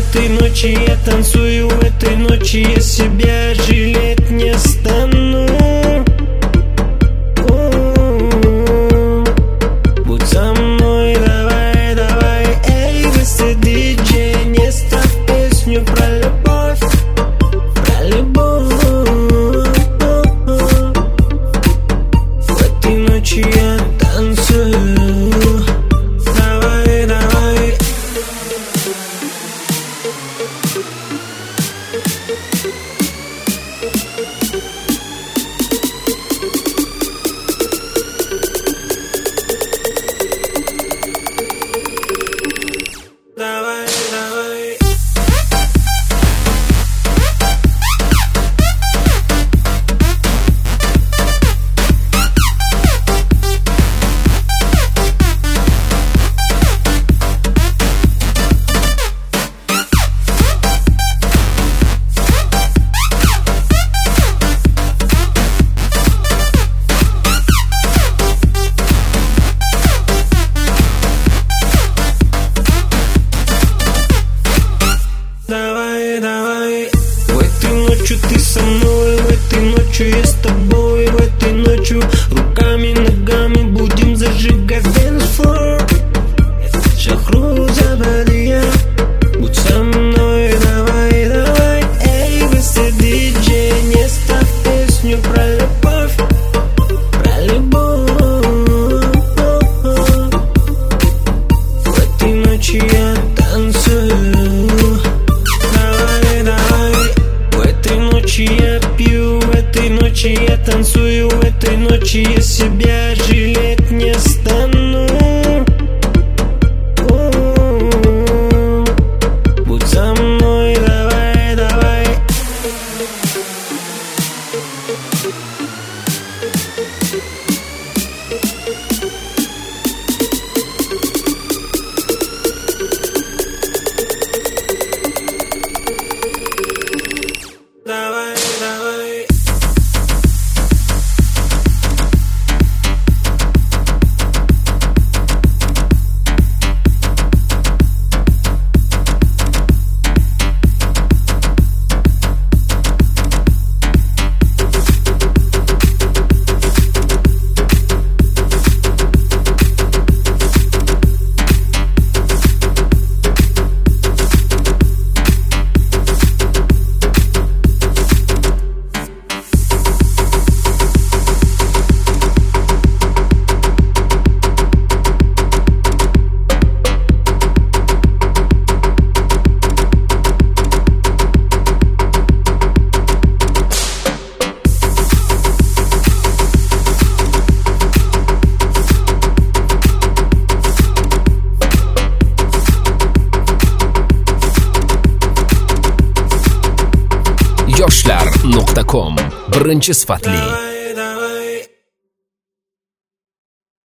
этой ночи я танцую, в этой ночи я себя жалеть не стану. Будь со мной, давай, давай, эй, быстрый диджей, не ставь песню про любовь, про любовь. В этой ночи я танцую, давай, давай. Давай, давай. Давай, давай. В этой ночью ты со мной, в этой ночью я с тобой, в этой ночью руками, ногами будем зажигать dance floor. Это Шахруза Бадия. Будь со мной, давай, давай, эй, быстрый диджей, не ставь песню про любовь, про любовь. В этой ночи я танцую, я пью, в этой ночи я танцую, в этой ночи я себя жалеть не стану. Будь со мной, давай, давай. Давай, давай. yoshlar.com birinchi sifatli